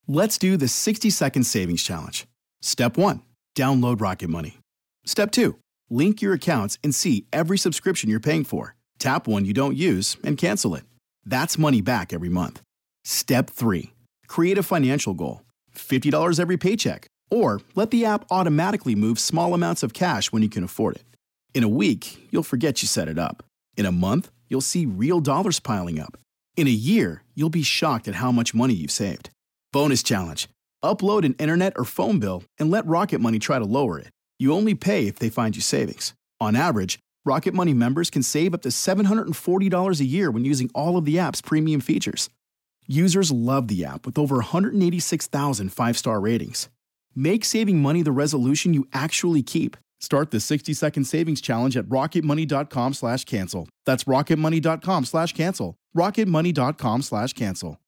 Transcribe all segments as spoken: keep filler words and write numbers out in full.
Let's do the sixty second savings challenge. Step one, download Rocket Money. Step two, link your accounts and see every subscription you're paying for. Tap one you don't use and cancel it. That's money back every month. Step three, create a financial goal. fifty dollars every paycheck. Or let the app automatically move small amounts of cash when you can afford it. In a week, you'll forget you set it up. In a month, you'll see real dollars piling up. In a year, you'll be shocked at how much money you've saved. Bonus challenge. Upload an internet or phone bill and let Rocket Money try to lower it. You only pay if they find you savings. On average, Rocket Money members can save up to seven hundred forty dollars a year when using all of the app's premium features. Users love the app with over one hundred eighty-six thousand five-star ratings. Make saving money the resolution you actually keep. Start the sixty second savings challenge at rocketmoney.com slash cancel. That's rocketmoney.com slash cancel. rocketmoney.com slash cancel.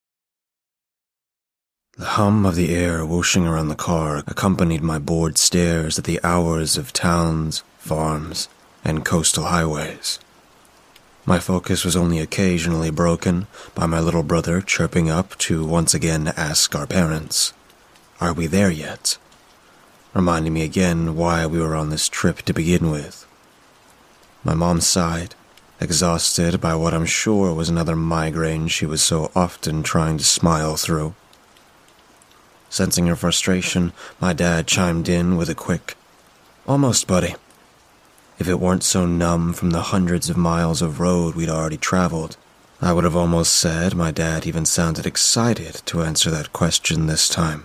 The hum of the air whooshing around the car accompanied my bored stares at the hours of towns, farms, and coastal highways. My focus was only occasionally broken by my little brother chirping up to once again ask our parents, "Are we there yet?" reminding me again why we were on this trip to begin with. My mom sighed, exhausted by what I'm sure was another migraine she was so often trying to smile through. Sensing her frustration, my dad chimed in with a quick, "Almost, buddy." If it weren't so numb from the hundreds of miles of road we'd already traveled, I would have almost said my dad even sounded excited to answer that question this time.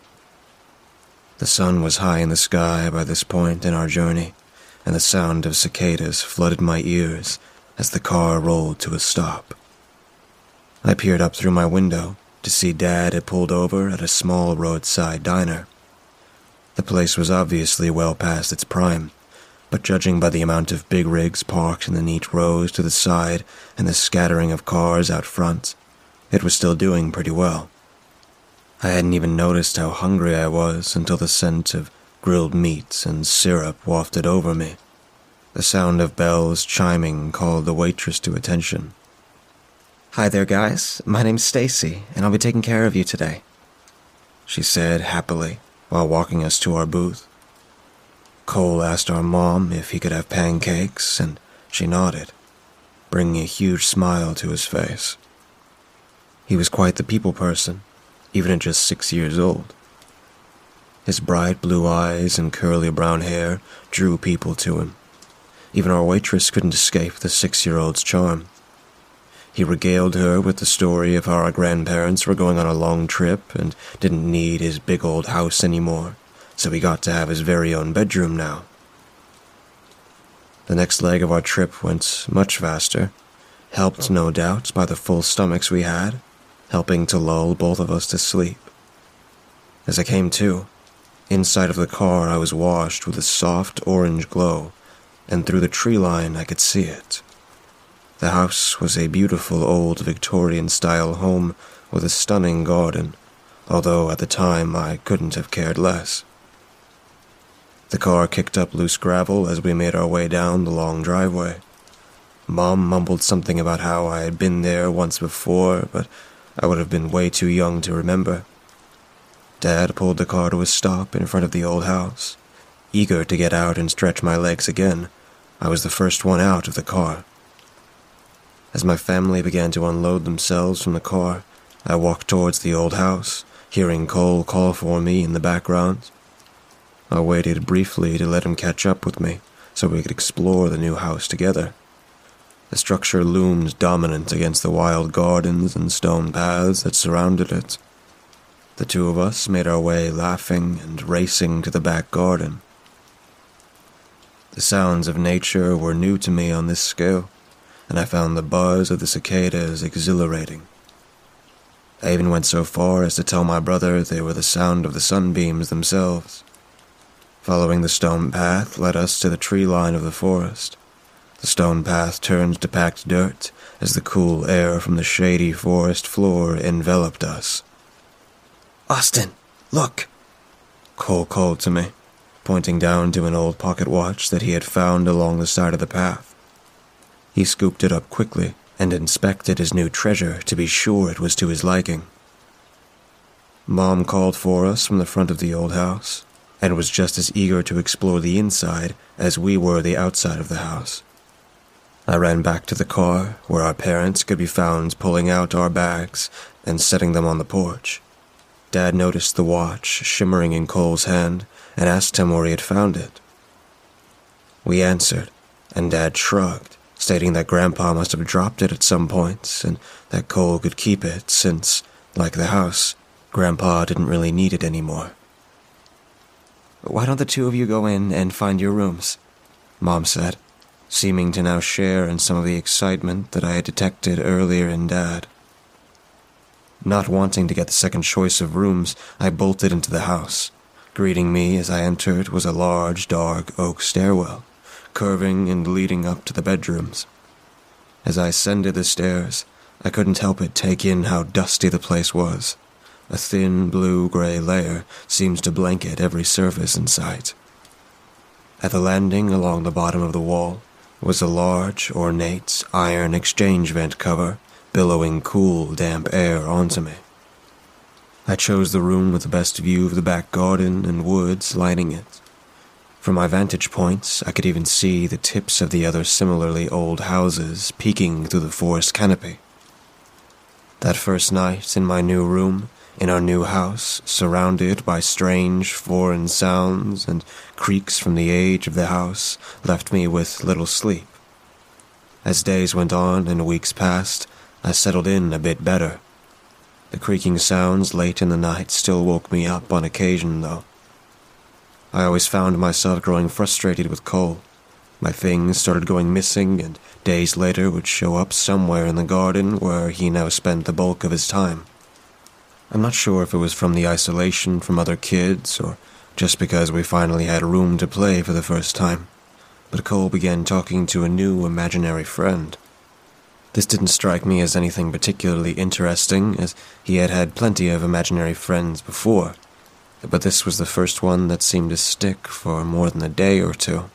The sun was high in the sky by this point in our journey, and the sound of cicadas flooded my ears as the car rolled to a stop. I peered up through my window to see Dad had pulled over at a small roadside diner. The place was obviously well past its prime, but judging by the amount of big rigs parked in the neat rows to the side and the scattering of cars out front, it was still doing pretty well. I hadn't even noticed how hungry I was until the scent of grilled meat and syrup wafted over me. The sound of bells chiming called the waitress to attention. "Hi there, guys. My name's Stacy, and I'll be taking care of you today," she said happily while walking us to our booth. Cole asked our mom if he could have pancakes, and she nodded, bringing a huge smile to his face. He was quite the people person, even at just six years old. His bright blue eyes and curly brown hair drew people to him. Even our waitress couldn't escape the six-year-old's charm. He regaled her with the story of how our grandparents were going on a long trip and didn't need his big old house anymore, so he got to have his very own bedroom now. The next leg of our trip went much faster, helped no doubt by the full stomachs we had, helping to lull both of us to sleep. As I came to, inside of the car I was washed with a soft orange glow, and through the tree line I could see it. The house was a beautiful old Victorian-style home with a stunning garden, although at the time I couldn't have cared less. The car kicked up loose gravel as we made our way down the long driveway. Mom mumbled something about how I had been there once before, but I would have been way too young to remember. Dad pulled the car to a stop in front of the old house. Eager to get out and stretch my legs again, I was the first one out of the car. As my family began to unload themselves from the car, I walked towards the old house, hearing Cole call for me in the background. I waited briefly to let him catch up with me so we could explore the new house together. The structure loomed dominant against the wild gardens and stone paths that surrounded it. The two of us made our way laughing and racing to the back garden. The sounds of nature were new to me on this scale, and I found the buzz of the cicadas exhilarating. I even went so far as to tell my brother they were the sound of the sunbeams themselves. Following the stone path led us to the tree line of the forest. The stone path turned to packed dirt as the cool air from the shady forest floor enveloped us. "Austin, look!" Cole called to me, pointing down to an old pocket watch that he had found along the side of the path. He scooped it up quickly and inspected his new treasure to be sure it was to his liking. Mom called for us from the front of the old house, and was just as eager to explore the inside as we were the outside of the house. I ran back to the car, where our parents could be found pulling out our bags and setting them on the porch. Dad noticed the watch shimmering in Cole's hand and asked him where he had found it. We answered, and Dad shrugged, stating that Grandpa must have dropped it at some point and that Cole could keep it since, like the house, Grandpa didn't really need it anymore. "Why don't the two of you go in and find your rooms?" Mom said, seeming to now share in some of the excitement that I had detected earlier in Dad. Not wanting to get the second choice of rooms, I bolted into the house. Greeting me as I entered was a large, dark oak stairwell, curving and leading up to the bedrooms. As I ascended the stairs, I couldn't help but take in how dusty the place was. A thin blue-gray layer seems to blanket every surface in sight. At the landing along the bottom of the wall was a large, ornate iron exchange vent cover, billowing cool, damp air onto me. I chose the room with the best view of the back garden and woods lining it. From my vantage points, I could even see the tips of the other similarly old houses peeking through the forest canopy. That first night in my new room, in our new house, surrounded by strange foreign sounds and creaks from the age of the house, left me with little sleep. As days went on and weeks passed, I settled in a bit better. The creaking sounds late in the night still woke me up on occasion, though. I always found myself growing frustrated with Cole. My things started going missing, and days later would show up somewhere in the garden where he now spent the bulk of his time. I'm not sure if it was from the isolation from other kids, or just because we finally had room to play for the first time, but Cole began talking to a new imaginary friend. This didn't strike me as anything particularly interesting, as he had had plenty of imaginary friends before, but this was the first one that seemed to stick for more than a day or two.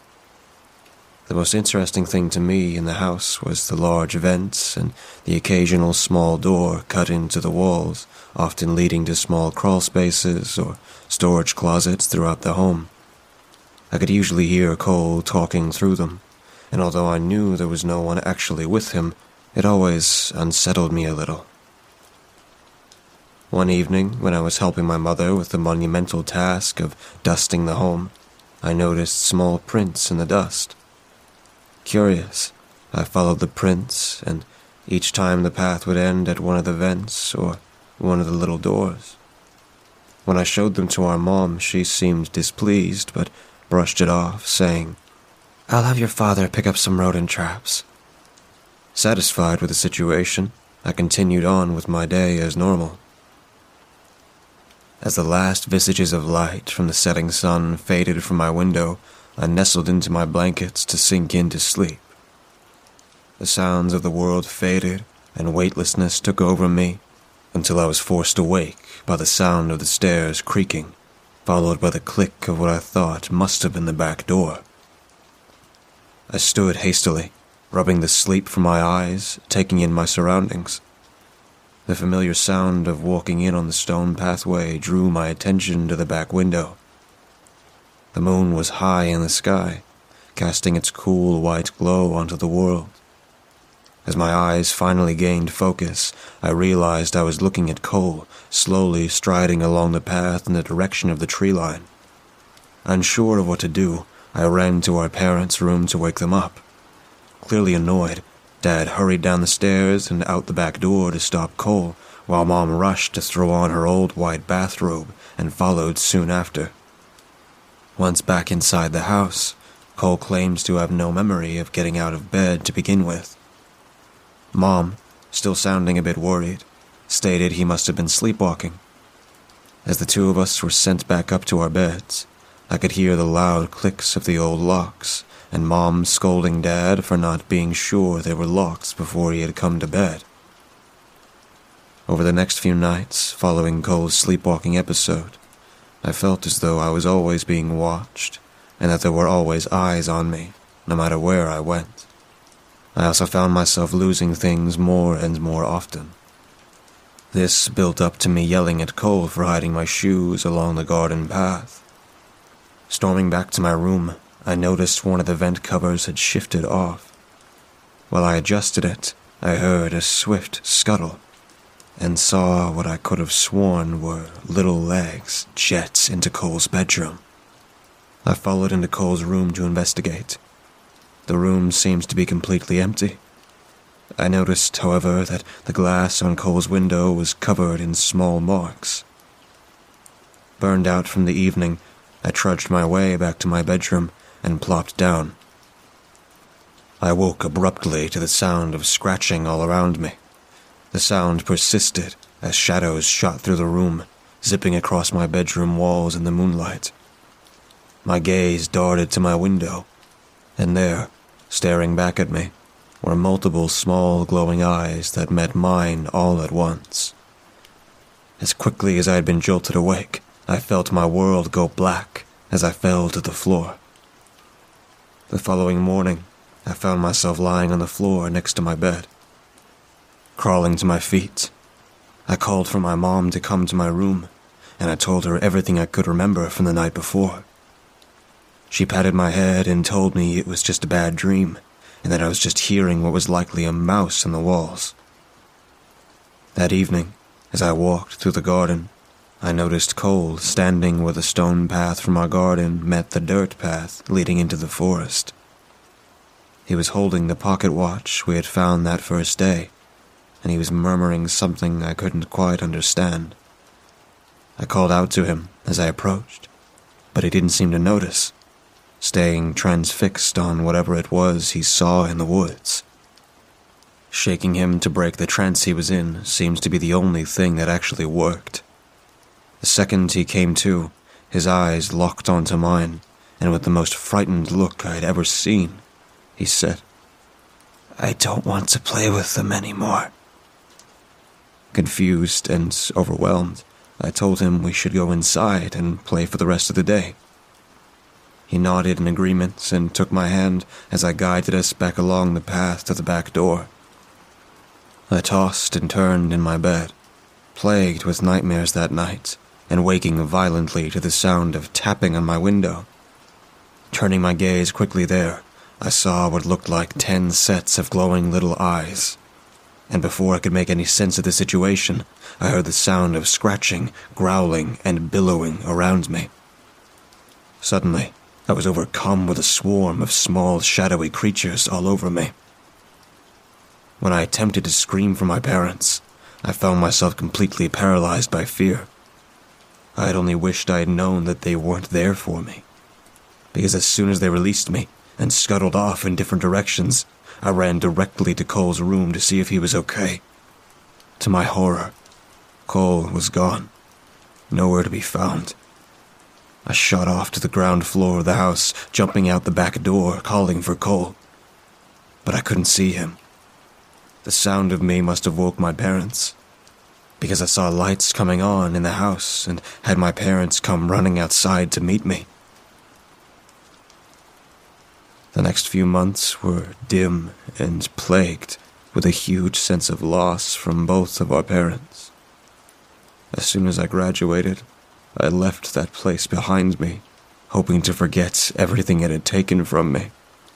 The most interesting thing to me in the house was the large vents and the occasional small door cut into the walls, often leading to small crawl spaces or storage closets throughout the home. I could usually hear Cole talking through them, and although I knew there was no one actually with him, it always unsettled me a little. One evening, when I was helping my mother with the monumental task of dusting the home, I noticed small prints in the dust. Curious, I followed the prints, and each time the path would end at one of the vents or one of the little doors. When I showed them to our mom, she seemed displeased, but brushed it off, saying, "I'll have your father pick up some rodent traps." Satisfied with the situation, I continued on with my day as normal. As the last vestiges of light from the setting sun faded from my window, I nestled into my blankets to sink into sleep. The sounds of the world faded, and weightlessness took over me, until I was forced awake by the sound of the stairs creaking, followed by the click of what I thought must have been the back door. I stood hastily, rubbing the sleep from my eyes, taking in my surroundings. The familiar sound of walking in on the stone pathway drew my attention to the back window. The moon was high in the sky, casting its cool white glow onto the world. As my eyes finally gained focus, I realized I was looking at Cole, slowly striding along the path in the direction of the tree line. Unsure of what to do, I ran to our parents' room to wake them up. Clearly annoyed, Dad hurried down the stairs and out the back door to stop Cole, while Mom rushed to throw on her old white bathrobe and followed soon after. Once back inside the house, Cole claimed to have no memory of getting out of bed to begin with. Mom, still sounding a bit worried, stated he must have been sleepwalking. As the two of us were sent back up to our beds, I could hear the loud clicks of the old locks, and Mom scolding Dad for not being sure they were locked before he had come to bed. Over the next few nights, following Cole's sleepwalking episode, I felt as though I was always being watched, and that there were always eyes on me, no matter where I went. I also found myself losing things more and more often. This built up to me yelling at Cole for hiding my shoes along the garden path. Storming back to my room, I noticed one of the vent covers had shifted off. While I adjusted it, I heard a swift scuttle and saw what I could have sworn were little legs jet into Cole's bedroom. I followed into Cole's room to investigate. The room seemed to be completely empty. I noticed, however, that the glass on Cole's window was covered in small marks. Burned out from the evening, I trudged my way back to my bedroom and plopped down. I woke abruptly to the sound of scratching all around me. The sound persisted as shadows shot through the room, zipping across my bedroom walls in the moonlight. My gaze darted to my window, and there, staring back at me, were multiple small glowing eyes that met mine all at once. As quickly as I had been jolted awake, I felt my world go black as I fell to the floor. The following morning, I found myself lying on the floor next to my bed. Crawling to my feet, I called for my mom to come to my room, and I told her everything I could remember from the night before. She patted my head and told me it was just a bad dream, and that I was just hearing what was likely a mouse on the walls. That evening, as I walked through the garden, I noticed Cole standing where the stone path from our garden met the dirt path leading into the forest. He was holding the pocket watch we had found that first day, and he was murmuring something I couldn't quite understand. I called out to him as I approached, but he didn't seem to notice, staying transfixed on whatever it was he saw in the woods. Shaking him to break the trance he was in seems to be the only thing that actually worked. The second he came to, his eyes locked onto mine, and with the most frightened look I had ever seen, he said, "I don't want to play with them anymore." Confused and overwhelmed, I told him we should go inside and play for the rest of the day. He nodded in agreement and took my hand as I guided us back along the path to the back door. I tossed and turned in my bed, plagued with nightmares that night, and waking violently to the sound of tapping on my window. Turning my gaze quickly there, I saw what looked like ten sets of glowing little eyes. And before I could make any sense of the situation, I heard the sound of scratching, growling, and billowing around me. Suddenly, I was overcome with a swarm of small, shadowy creatures all over me. When I attempted to scream for my parents, I found myself completely paralyzed by fear. I had only wished I had known that they weren't there for me, because as soon as they released me and scuttled off in different directions, I ran directly to Cole's room to see if he was okay. To my horror, Cole was gone, nowhere to be found. I shot off to the ground floor of the house, jumping out the back door, calling for Cole. But I couldn't see him. The sound of me must have woke my parents, because I saw lights coming on in the house and had my parents come running outside to meet me. The next few months were dim and plagued with a huge sense of loss from both of our parents. As soon as I graduated, I left that place behind me, hoping to forget everything it had taken from me.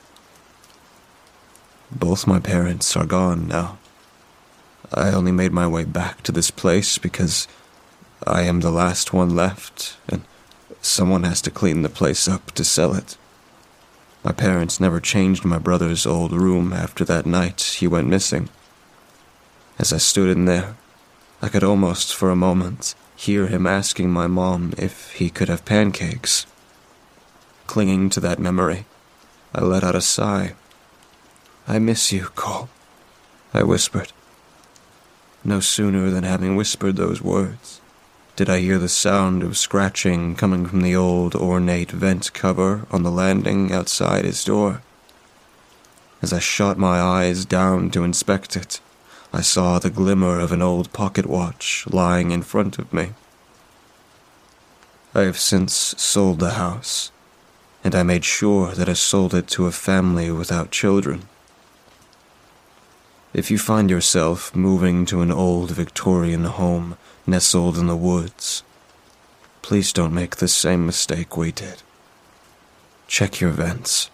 Both my parents are gone now. I only made my way back to this place because I am the last one left, and someone has to clean the place up to sell it. My parents never changed my brother's old room after that night he went missing. As I stood in there, I could almost, for a moment, hear him asking my mom if he could have pancakes. Clinging to that memory, I let out a sigh. "I miss you, Cole," I whispered. No sooner than having whispered those words did I hear the sound of scratching coming from the old ornate vent cover on the landing outside his door. As I shot my eyes down to inspect it, I saw the glimmer of an old pocket watch lying in front of me. I have since sold the house, and I made sure that I sold it to a family without children. If you find yourself moving to an old Victorian home nestled in the woods, please don't make the same mistake we did. Check your vents.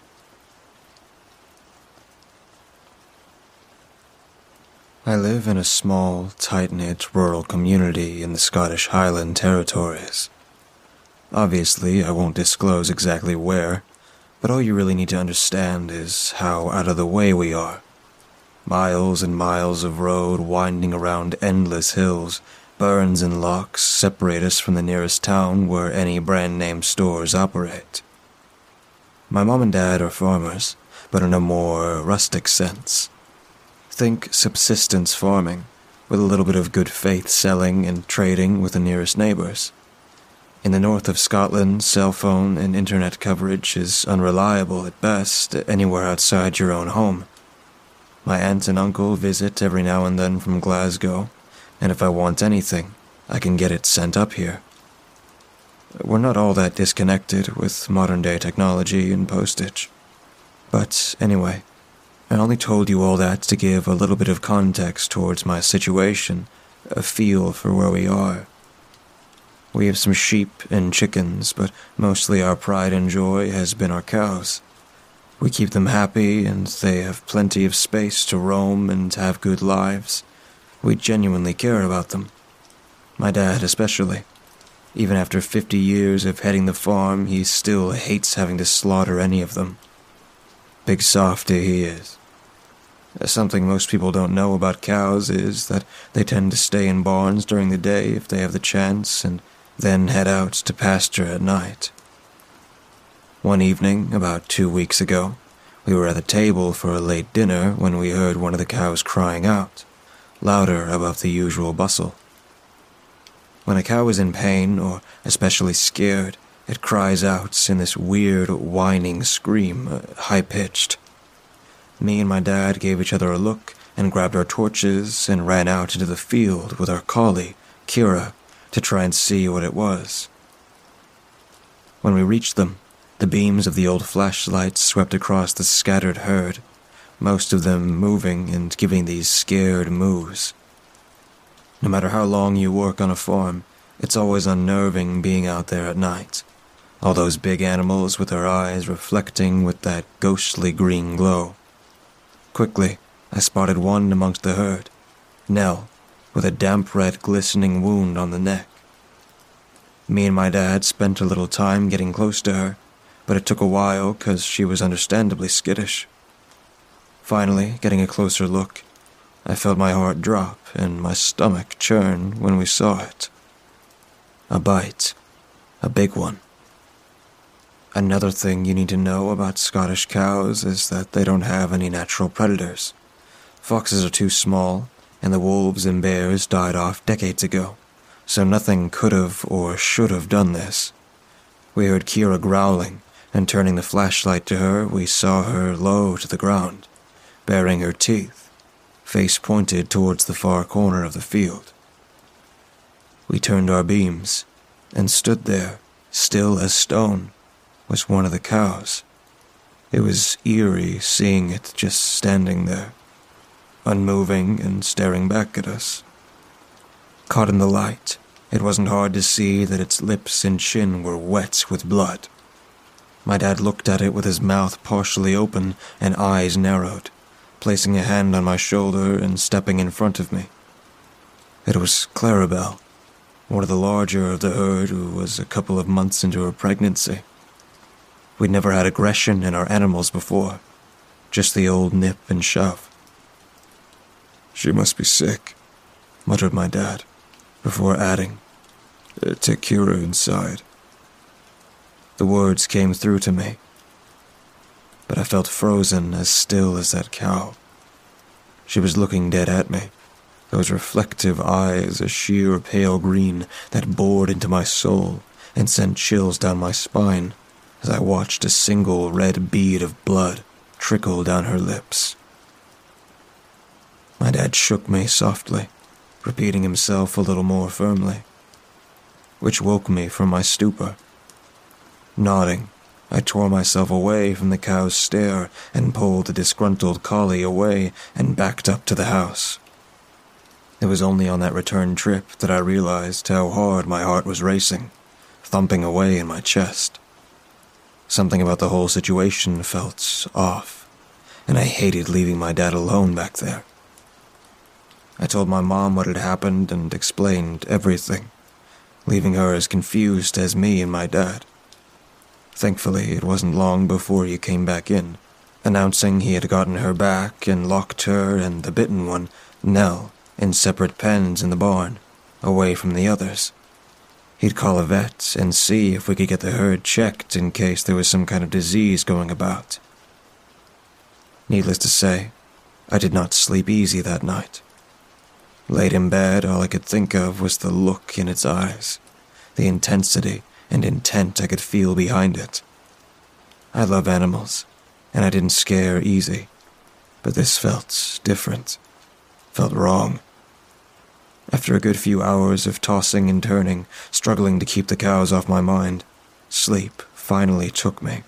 I live in a small, tight-knit rural community in the Scottish Highland Territories. Obviously, I won't disclose exactly where, but all you really need to understand is how out of the way we are. Miles and miles of road winding around endless hills, burns and lochs separate us from the nearest town where any brand-name stores operate. My mom and dad are farmers, but in a more rustic sense. Think subsistence farming, with a little bit of good faith selling and trading with the nearest neighbors. In the north of Scotland, cell phone and internet coverage is unreliable at best anywhere outside your own home. My aunt and uncle visit every now and then from Glasgow, and if I want anything, I can get it sent up here. We're not all that disconnected with modern-day technology and postage. But anyway, I only told you all that to give a little bit of context towards my situation, a feel for where we are. We have some sheep and chickens, but mostly our pride and joy has been our cows. We keep them happy, and they have plenty of space to roam and have good lives. We genuinely care about them. My dad especially. Even after fifty years of heading the farm, he still hates having to slaughter any of them. Big softy he is. Something most people don't know about cows is that they tend to stay in barns during the day if they have the chance, and then head out to pasture at night. One evening, about two weeks ago, we were at the table for a late dinner when we heard one of the cows crying out, louder above the usual bustle. When a cow is in pain or especially scared, it cries out in this weird, whining scream, uh, high-pitched. Me and my dad gave each other a look and grabbed our torches and ran out into the field with our collie, Kira, to try and see what it was. When we reached them, the beams of the old flashlights swept across the scattered herd, most of them moving and giving these scared moos. No matter how long you work on a farm, it's always unnerving being out there at night. All those big animals with their eyes reflecting with that ghostly green glow. Quickly, I spotted one amongst the herd, Nell, with a damp red glistening wound on the neck. Me and my dad spent a little time getting close to her, but it took a while because she was understandably skittish. Finally, getting a closer look, I felt my heart drop and my stomach churn when we saw it. A bite. A big one. Another thing you need to know about Scottish cows is that they don't have any natural predators. Foxes are too small, and the wolves and bears died off decades ago, so nothing could have or should have done this. We heard Kira growling, and turning the flashlight to her, we saw her low to the ground, baring her teeth, face pointed towards the far corner of the field. We turned our beams, and stood there, still as stone, was one of the cows. It was eerie seeing it just standing there, unmoving and staring back at us. Caught in the light, it wasn't hard to see that its lips and chin were wet with blood. My dad looked at it with his mouth partially open and eyes narrowed, placing a hand on my shoulder and stepping in front of me. It was Clarabelle, one of the larger of the herd who was a couple of months into her pregnancy. We'd never had aggression in our animals before, just the old nip and shove. "She must be sick," muttered my dad, before adding, "Take Kira inside." The words came through to me, but I felt frozen as still as that cow. She was looking dead at me, those reflective eyes a sheer pale green that bored into my soul and sent chills down my spine as I watched a single red bead of blood trickle down her lips. My dad shook me softly, repeating himself a little more firmly, which woke me from my stupor. Nodding, I tore myself away from the cow's stare and pulled the disgruntled collie away and backed up to the house. It was only on that return trip that I realized how hard my heart was racing, thumping away in my chest. Something about the whole situation felt off, and I hated leaving my dad alone back there. I told my mom what had happened and explained everything, leaving her as confused as me and my dad. Thankfully, it wasn't long before he came back in, announcing he had gotten her back and locked her and the bitten one, Nell, in separate pens in the barn, away from the others. He'd call a vet and see if we could get the herd checked in case there was some kind of disease going about. Needless to say, I did not sleep easy that night. Late in bed, all I could think of was the look in its eyes, the intensity and intent I could feel behind it. I love animals, and I didn't scare easy, but this felt different, felt wrong. After a good few hours of tossing and turning, struggling to keep the cows off my mind, sleep finally took me.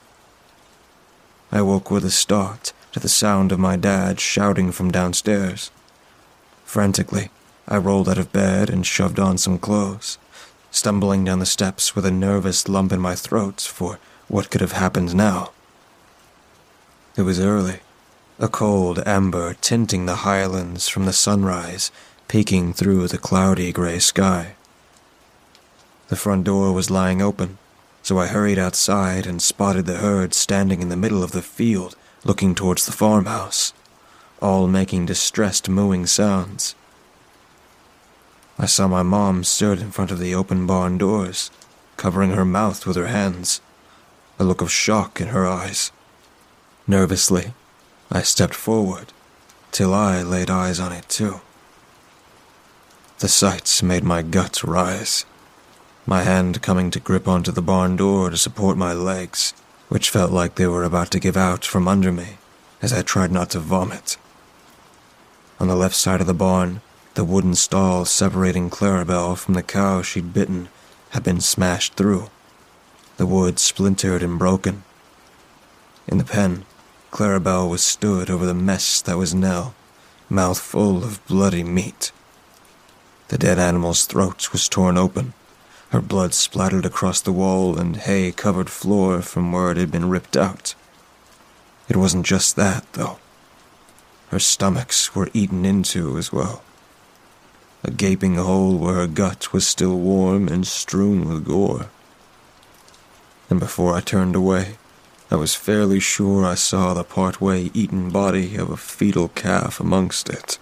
I woke with a start to the sound of my dad shouting from downstairs. Frantically, I rolled out of bed and shoved on some clothes, stumbling down the steps with a nervous lump in my throat for what could have happened now. It was early, a cold amber tinting the highlands from the sunrise, peeking through the cloudy gray sky. The front door was lying open, so I hurried outside and spotted the herd standing in the middle of the field, looking towards the farmhouse, all making distressed mooing sounds. I saw my mom stood in front of the open barn doors, covering her mouth with her hands, a look of shock in her eyes. Nervously, I stepped forward, till I laid eyes on it too. The sights made my guts rise, my hand coming to grip onto the barn door to support my legs, which felt like they were about to give out from under me as I tried not to vomit. On the left side of the barn, the wooden stall separating Clarabelle from the cow she'd bitten had been smashed through, the wood splintered and broken. In the pen, Clarabelle was stood over the mess that was Nell, mouth full of bloody meat. The dead animal's throat was torn open, her blood splattered across the wall and hay-covered floor from where it had been ripped out. It wasn't just that, though. Her stomachs were eaten into as well. A gaping hole where her gut was still warm and strewn with gore. And before I turned away, I was fairly sure I saw the part-way eaten body of a fetal calf amongst it.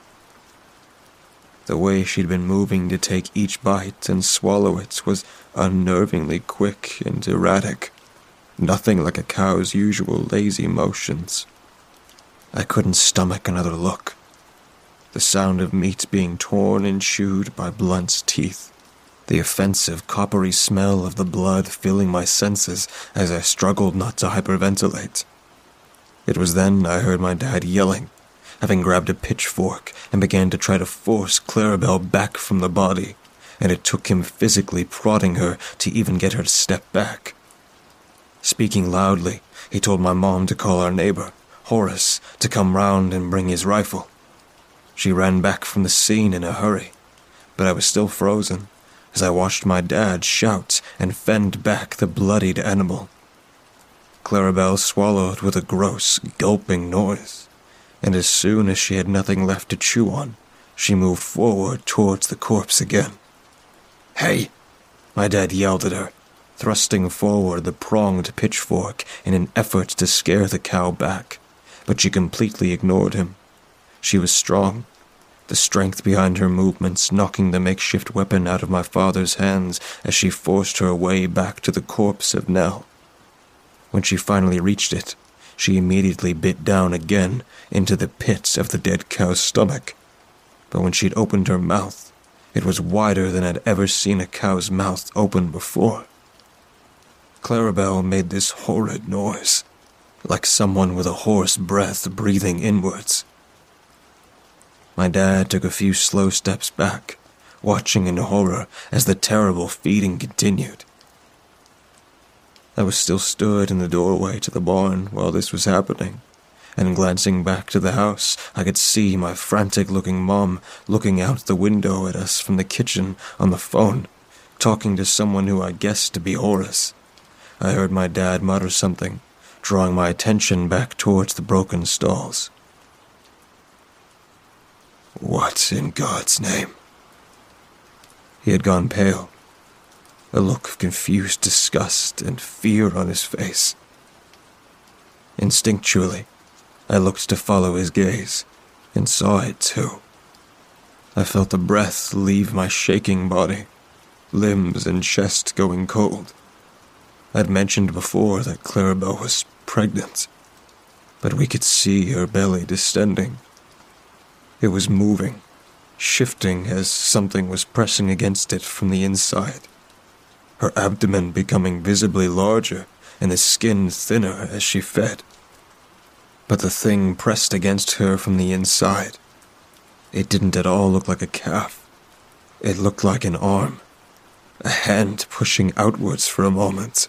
The way she'd been moving to take each bite and swallow it was unnervingly quick and erratic, nothing like a cow's usual lazy motions. I couldn't stomach another look. The sound of meat being torn and chewed by blunt teeth, the offensive coppery smell of the blood filling my senses as I struggled not to hyperventilate. It was then I heard my dad yelling, having grabbed a pitchfork and began to try to force Clarabelle back from the body, and it took him physically prodding her to even get her to step back. Speaking loudly, he told my mom to call our neighbor, Horace, to come round and bring his rifle. She ran back from the scene in a hurry, but I was still frozen as I watched my dad shout and fend back the bloodied animal. Clarabelle swallowed with a gross, gulping noise, and as soon as she had nothing left to chew on, she moved forward towards the corpse again. "Hey!" my dad yelled at her, thrusting forward the pronged pitchfork in an effort to scare the cow back, but she completely ignored him. She was strong, the strength behind her movements knocking the makeshift weapon out of my father's hands as she forced her way back to the corpse of Nell. When she finally reached it, she immediately bit down again into the pit of the dead cow's stomach. But when she'd opened her mouth, it was wider than I'd ever seen a cow's mouth open before. Clarabelle made this horrid noise, like someone with a hoarse breath breathing inwards. My dad took a few slow steps back, watching in horror as the terrible feeding continued. I was still stood in the doorway to the barn while this was happening, and glancing back to the house, I could see my frantic-looking mom looking out the window at us from the kitchen on the phone, talking to someone who I guessed to be Horace. I heard my dad mutter something, drawing my attention back towards the broken stalls. What in God's name? He had gone pale, a look of confused disgust and fear on his face. Instinctually, I looked to follow his gaze, and saw it too. I felt the breath leave my shaking body, limbs and chest going cold. I'd mentioned before that Clarabelle was pregnant, but we could see her belly distending. It was moving, shifting as something was pressing against it from the inside, her abdomen becoming visibly larger and the skin thinner as she fed. But the thing pressed against her from the inside, it didn't at all look like a calf. It looked like an arm, a hand pushing outwards for a moment.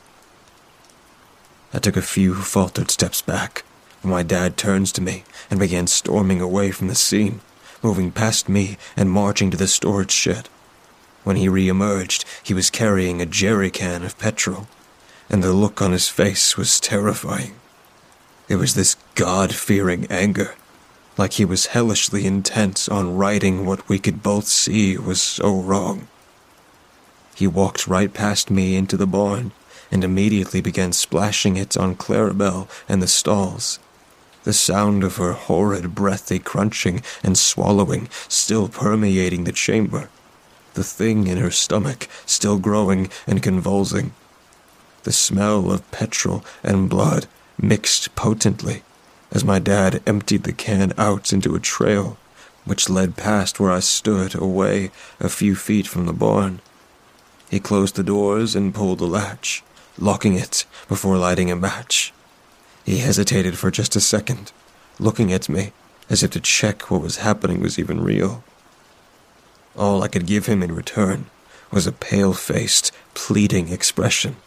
I took a few faltered steps back, when my dad turns to me and began storming away from the scene, moving past me and marching to the storage shed. When he re-emerged, he was carrying a jerry can of petrol, and the look on his face was terrifying. It was this God-fearing anger, like he was hellishly intent on righting what we could both see was so wrong. He walked right past me into the barn, and immediately began splashing it on Clarabelle and the stalls, the sound of her horrid breathy crunching and swallowing still permeating the chamber, the thing in her stomach still growing and convulsing. The smell of petrol and blood mixed potently as my dad emptied the can out into a trail which led past where I stood away a few feet from the barn. He closed the doors and pulled the latch, locking it before lighting a match. He hesitated for just a second, looking at me as if to check what was happening was even real. All I could give him in return was a pale-faced, pleading expression.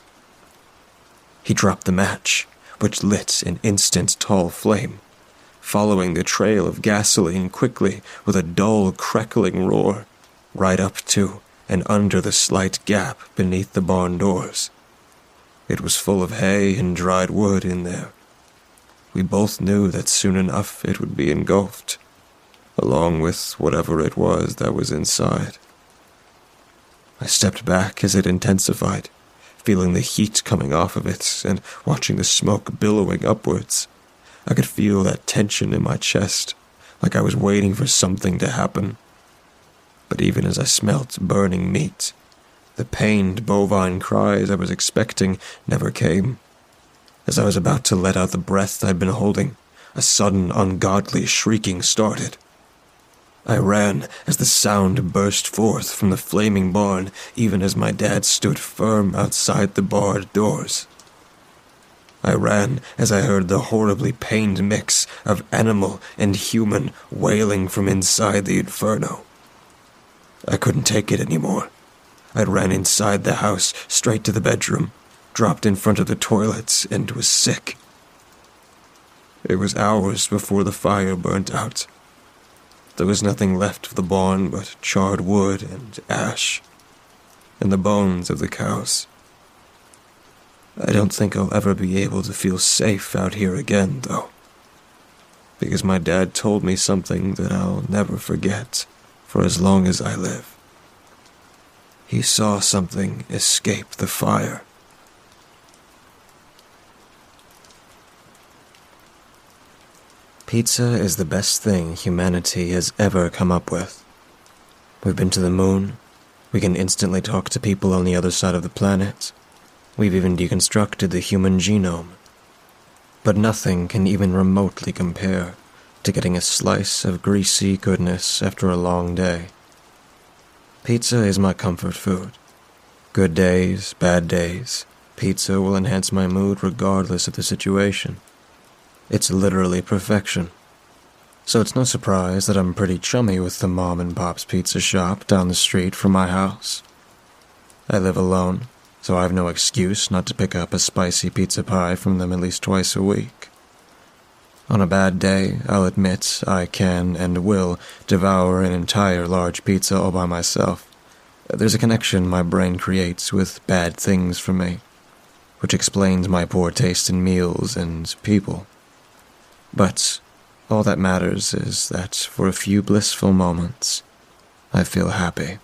He dropped the match, which lit an instant tall flame, following the trail of gasoline quickly with a dull, crackling roar, right up to and under the slight gap beneath the barn doors. It was full of hay and dried wood in there. We both knew that soon enough it would be engulfed, along with whatever it was that was inside. I stepped back as it intensified, feeling the heat coming off of it and watching the smoke billowing upwards. I could feel that tension in my chest, like I was waiting for something to happen. But even as I smelt burning meat, the pained bovine cries I was expecting never came. As I was about to let out the breath I'd been holding, a sudden ungodly shrieking started. I ran as the sound burst forth from the flaming barn, even as my dad stood firm outside the barred doors. I ran as I heard the horribly pained mix of animal and human wailing from inside the inferno. I couldn't take it anymore. I ran inside the house, straight to the bedroom, dropped in front of the toilets, and was sick. It was hours before the fire burnt out. There was nothing left of the barn but charred wood and ash, and the bones of the cows. I don't think I'll ever be able to feel safe out here again, though, because my dad told me something that I'll never forget for as long as I live. He saw something escape the fire. Pizza is the best thing humanity has ever come up with. We've been to the moon. We can instantly talk to people on the other side of the planet. We've even deconstructed the human genome. But nothing can even remotely compare to getting a slice of greasy goodness after a long day. Pizza is my comfort food. Good days, bad days, pizza will enhance my mood regardless of the situation. It's literally perfection. So it's no surprise that I'm pretty chummy with the Mom and Pop's Pizza shop down the street from my house. I live alone, so I have no excuse not to pick up a spicy pizza pie from them at least twice a week. On a bad day, I'll admit I can and will devour an entire large pizza all by myself. There's a connection my brain creates with bad things for me, which explains my poor taste in meals and people. But all that matters is that for a few blissful moments, I feel happy.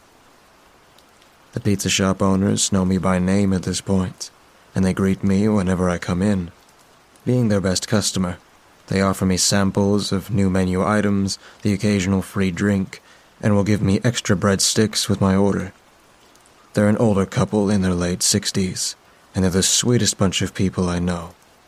The pizza shop owners know me by name at this point, and they greet me whenever I come in. Being their best customer, they offer me samples of new menu items, the occasional free drink, and will give me extra breadsticks with my order. They're an older couple in their late sixties, and they're the sweetest bunch of people I know.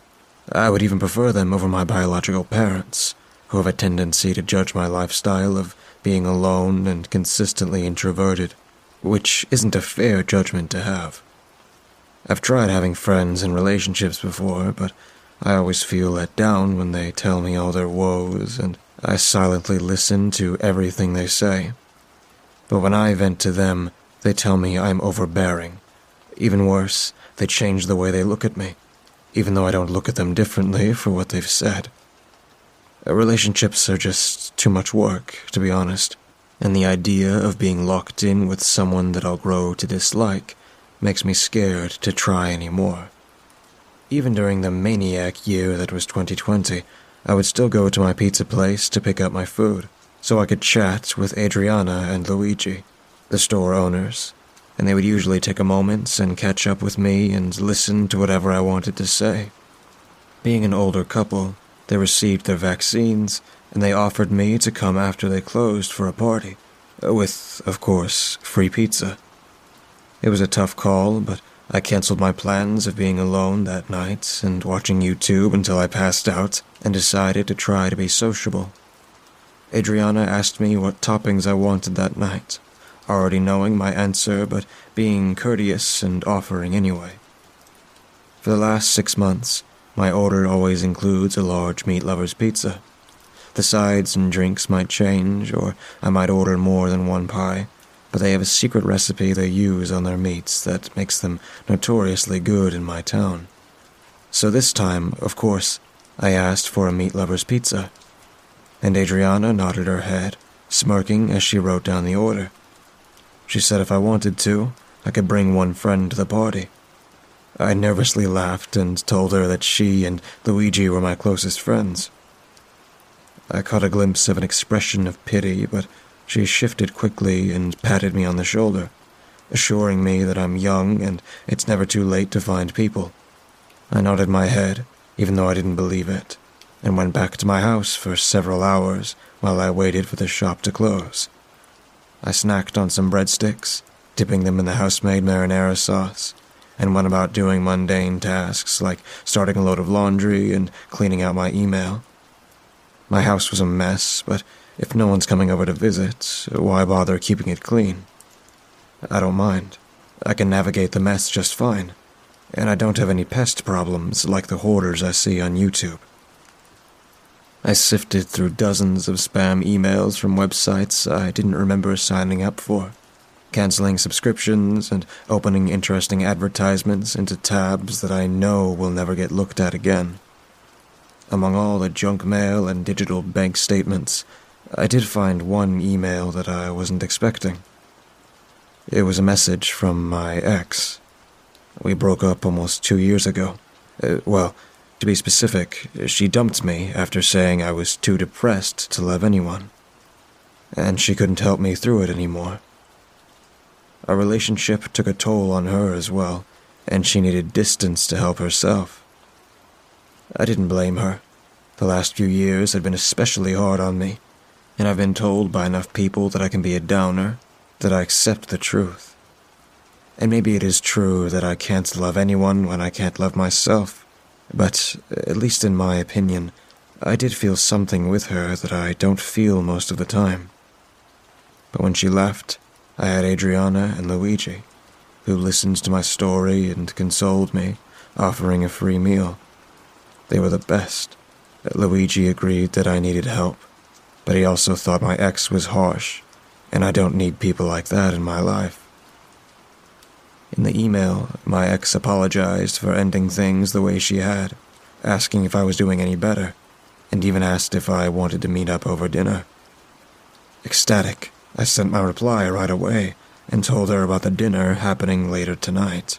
I would even prefer them over my biological parents, who have a tendency to judge my lifestyle of being alone and consistently introverted, which isn't a fair judgment to have. I've tried having friends and relationships before, but I always feel let down when they tell me all their woes, and I silently listen to everything they say. But when I vent to them, they tell me I'm overbearing. Even worse, they change the way they look at me, even though I don't look at them differently for what they've said. Relationships are just too much work, to be honest, and the idea of being locked in with someone that I'll grow to dislike makes me scared to try anymore. Even during the maniac year that was twenty twenty, I would still go to my pizza place to pick up my food, so I could chat with Adriana and Luigi, the store owners, and they would usually take a moment and catch up with me and listen to whatever I wanted to say. Being an older couple, they received their vaccines, and they offered me to come after they closed for a party, with, of course, free pizza. It was a tough call, but I canceled my plans of being alone that night and watching YouTube until I passed out and decided to try to be sociable. Adriana asked me what toppings I wanted that night, already knowing my answer but being courteous and offering anyway. For the last six months, my order always includes a large meat lover's pizza. The sides and drinks might change, or I might order more than one pie, but they have a secret recipe they use on their meats that makes them notoriously good in my town. So this time, of course, I asked for a meat lover's pizza, and Adriana nodded her head, smirking as she wrote down the order. She said if I wanted to, I could bring one friend to the party. I nervously laughed and told her that she and Luigi were my closest friends. I caught a glimpse of an expression of pity, but she shifted quickly and patted me on the shoulder, assuring me that I'm young and it's never too late to find people. I nodded my head, even though I didn't believe it, and went back to my house for several hours while I waited for the shop to close. I snacked on some breadsticks, dipping them in the house-made marinara sauce, and went about doing mundane tasks like starting a load of laundry and cleaning out my email. My house was a mess, but if no one's coming over to visit, why bother keeping it clean? I don't mind. I can navigate the mess just fine, and I don't have any pest problems like the hoarders I see on YouTube. I sifted through dozens of spam emails from websites I didn't remember signing up for, canceling subscriptions and opening interesting advertisements into tabs that I know will never get looked at again. Among all the junk mail and digital bank statements, I did find one email that I wasn't expecting. It was a message from my ex. We broke up almost two years ago. Uh, well, to be specific, she dumped me after saying I was too depressed to love anyone, and she couldn't help me through it anymore. Our relationship took a toll on her as well, and she needed distance to help herself. I didn't blame her. The last few years had been especially hard on me, and I've been told by enough people that I can be a downer, that I accept the truth. And maybe it is true that I can't love anyone when I can't love myself, but, at least in my opinion, I did feel something with her that I don't feel most of the time. But when she left, I had Adriana and Luigi, who listened to my story and consoled me, offering a free meal. They were the best. Luigi agreed that I needed help, but he also thought my ex was harsh, and I don't need people like that in my life. In the email, my ex apologized for ending things the way she had, asking if I was doing any better, and even asked if I wanted to meet up over dinner. Ecstatic, I sent my reply right away and told her about the dinner happening later tonight.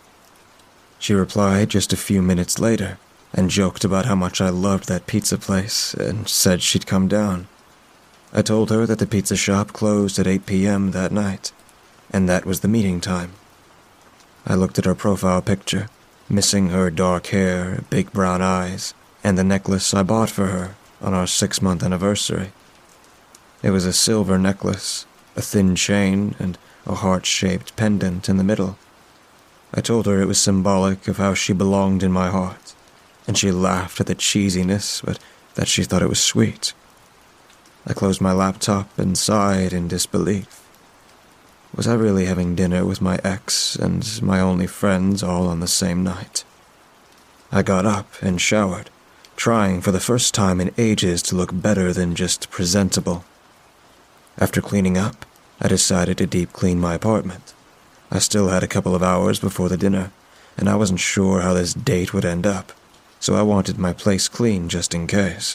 She replied just a few minutes later and joked about how much I loved that pizza place and said she'd come down. I told her that the pizza shop closed at eight p.m. that night, and that was the meeting time. I looked at her profile picture, missing her dark hair, big brown eyes, and the necklace I bought for her on our six-month anniversary. It was a silver necklace, a thin chain, and a heart-shaped pendant in the middle. I told her it was symbolic of how she belonged in my heart, and she laughed at the cheesiness, but that she thought it was sweet. I closed my laptop and sighed in disbelief. Was I really having dinner with my ex and my only friends all on the same night? I got up and showered, trying for the first time in ages to look better than just presentable. After cleaning up, I decided to deep clean my apartment. I still had a couple of hours before the dinner, and I wasn't sure how this date would end up, so I wanted my place clean just in case.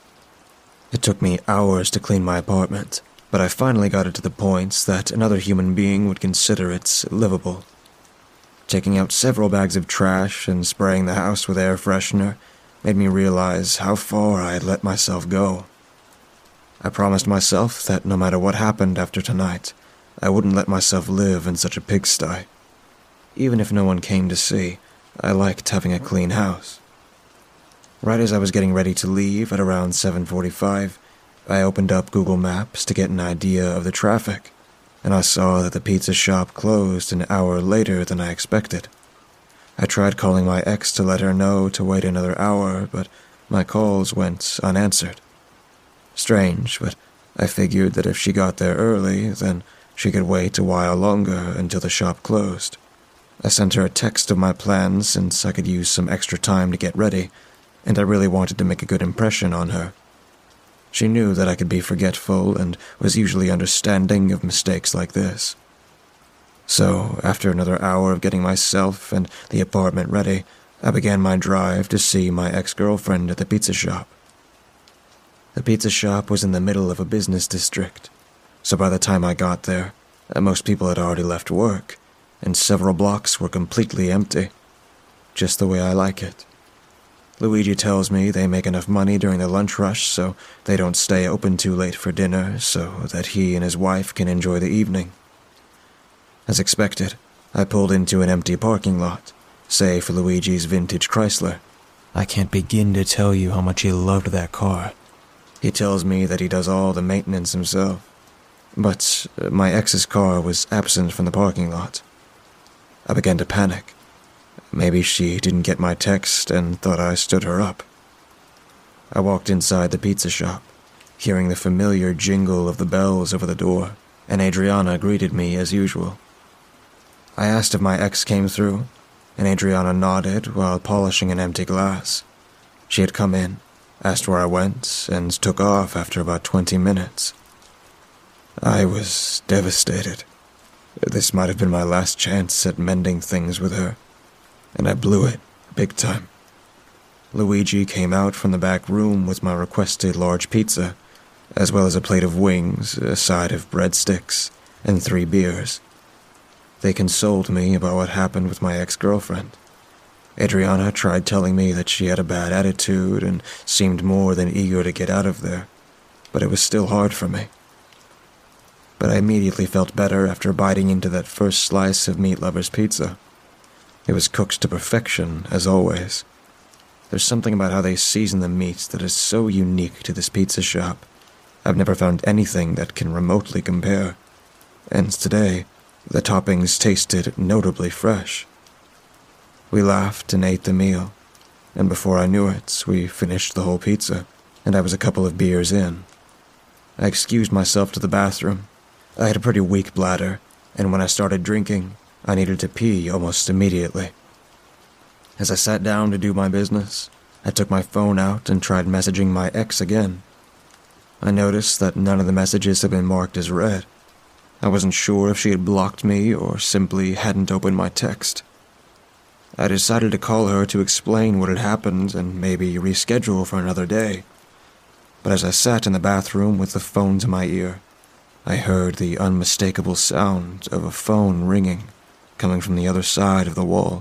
It took me hours to clean my apartment, but I finally got it to the point that another human being would consider it livable. Taking out several bags of trash and spraying the house with air freshener made me realize how far I had let myself go. I promised myself that no matter what happened after tonight, I wouldn't let myself live in such a pigsty. Even if no one came to see, I liked having a clean house. Right as I was getting ready to leave at around seven forty-five, I opened up Google Maps to get an idea of the traffic, and I saw that the pizza shop closed an hour later than I expected. I tried calling my ex to let her know to wait another hour, but my calls went unanswered. Strange, but I figured that if she got there early, then she could wait a while longer until the shop closed. I sent her a text of my plans since I could use some extra time to get ready, and I really wanted to make a good impression on her. She knew that I could be forgetful and was usually understanding of mistakes like this. So, after another hour of getting myself and the apartment ready, I began my drive to see my ex-girlfriend at the pizza shop. The pizza shop was in the middle of a business district, so by the time I got there, most people had already left work, and several blocks were completely empty, just the way I like it. Luigi tells me they make enough money during the lunch rush so they don't stay open too late for dinner so that he and his wife can enjoy the evening. As expected, I pulled into an empty parking lot, save for Luigi's vintage Chrysler. I can't begin to tell you how much he loved that car. He tells me that he does all the maintenance himself, but my ex's car was absent from the parking lot. I began to panic. Maybe she didn't get my text and thought I stood her up. I walked inside the pizza shop, hearing the familiar jingle of the bells over the door, and Adriana greeted me as usual. I asked if my ex came through, and Adriana nodded while polishing an empty glass. She had come in, asked where I went, and took off after about twenty minutes. I was devastated. This might have been my last chance at mending things with her, and I blew it big time. Luigi came out from the back room with my requested large pizza, as well as a plate of wings, a side of breadsticks, and three beers. They consoled me about what happened with my ex-girlfriend. Adriana tried telling me that she had a bad attitude and seemed more than eager to get out of there, but it was still hard for me. But I immediately felt better after biting into that first slice of Meat Lover's pizza. It was cooked to perfection, as always. There's something about how they season the meat that is so unique to this pizza shop. I've never found anything that can remotely compare. And today, the toppings tasted notably fresh. We laughed and ate the meal, and before I knew it, we finished the whole pizza, and I was a couple of beers in. I excused myself to the bathroom. I had a pretty weak bladder, and when I started drinking, I needed to pee almost immediately. As I sat down to do my business, I took my phone out and tried messaging my ex again. I noticed that none of the messages had been marked as read. I wasn't sure if she had blocked me or simply hadn't opened my text. I decided to call her to explain what had happened and maybe reschedule for another day. But as I sat in the bathroom with the phone to my ear, I heard the unmistakable sound of a phone ringing, coming from the other side of the wall.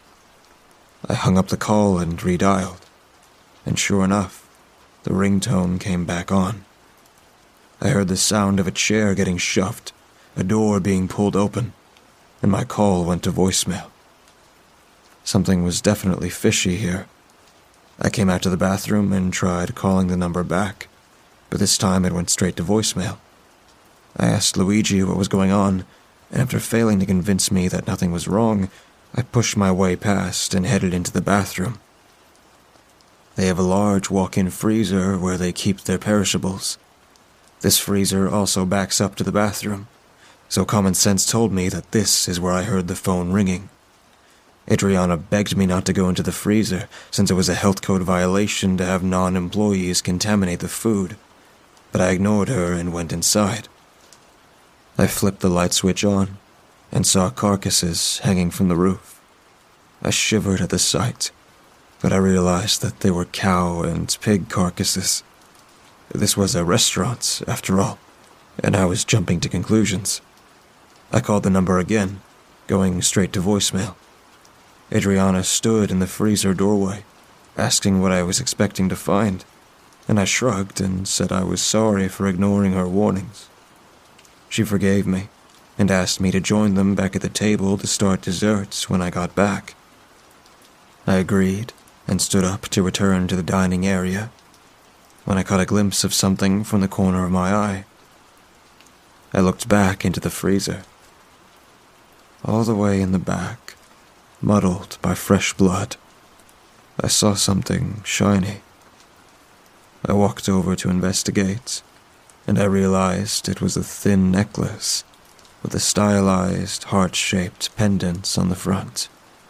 I hung up the call and redialed, and sure enough, the ringtone came back on. I heard the sound of a chair getting shoved, a door being pulled open, and my call went to voicemail. Something was definitely fishy here. I came out to the bathroom and tried calling the number back, but this time it went straight to voicemail. I asked Luigi what was going on, and after failing to convince me that nothing was wrong, I pushed my way past and headed into the bathroom. They have a large walk-in freezer where they keep their perishables. This freezer also backs up to the bathroom, so common sense told me that this is where I heard the phone ringing. Adriana begged me not to go into the freezer, since it was a health code violation to have non-employees contaminate the food, but I ignored her and went inside. I flipped the light switch on and saw carcasses hanging from the roof. I shivered at the sight, but I realized that they were cow and pig carcasses. This was a restaurant, after all, and I was jumping to conclusions. I called the number again, going straight to voicemail. Adriana stood in the freezer doorway, asking what I was expecting to find, and I shrugged and said I was sorry for ignoring her warnings. She forgave me and asked me to join them back at the table to start desserts when I got back. I agreed and stood up to return to the dining area when I caught a glimpse of something from the corner of my eye. I looked back into the freezer. All the way in the back, muddled by fresh blood, I saw something shiny. I walked over to investigate, and I realized it was a thin necklace with a stylized, heart-shaped pendant on the front.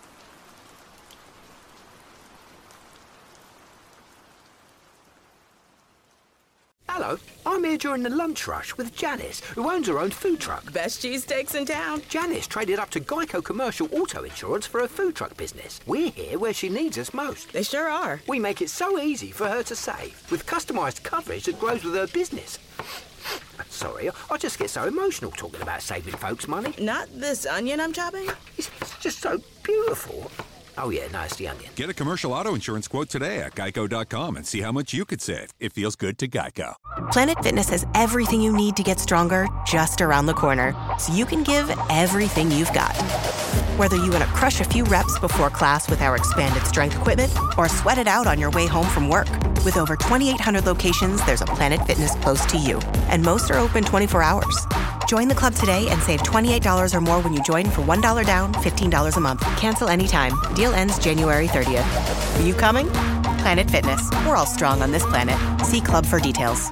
Hello, I'm here during the lunch rush with Janice, who owns her own food truck. Best cheesesteaks in town. Janice traded up to Geico Commercial Auto Insurance for her food truck business. We're here where she needs us most. They sure are. We make it so easy for her to save, with customised coverage that grows with her business. Sorry, I just get so emotional talking about saving folks money. Not this onion I'm chopping? It's just so beautiful. Oh yeah, no, it's the onion. Get a commercial auto insurance quote today at geico dot com and see how much you could save. It feels good to Geico. Planet Fitness has everything you need to get stronger just around the corner, so you can give everything you've got. Whether you want to crush a few reps before class with our expanded strength equipment or sweat it out on your way home from work. With over twenty-eight hundred locations, there's a Planet Fitness close to you, and most are open twenty-four hours. Join the club today and save twenty-eight dollars or more when you join for one dollar down, fifteen dollars a month. Cancel anytime. Deal ends January thirtieth. Are you coming? Planet Fitness. We're all strong on this planet. See club for details.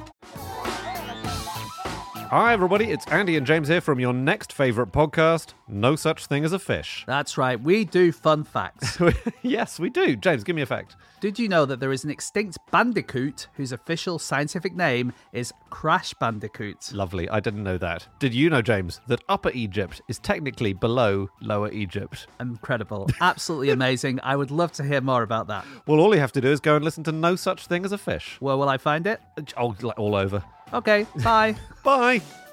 Hi everybody, it's Andy and James here from your next favourite podcast, No Such Thing as a Fish. That's right, we do fun facts. Yes, we do. James, give me a fact. Did you know that there is an extinct bandicoot whose official scientific name is Crash Bandicoot? Lovely, I didn't know that. Did you know, James, that Upper Egypt is technically below Lower Egypt? Incredible. Absolutely amazing. I would love to hear more about that. Well, all you have to do is go and listen to No Such Thing as a Fish. Where will I find it? Oh, like all over. Okay, bye. Bye.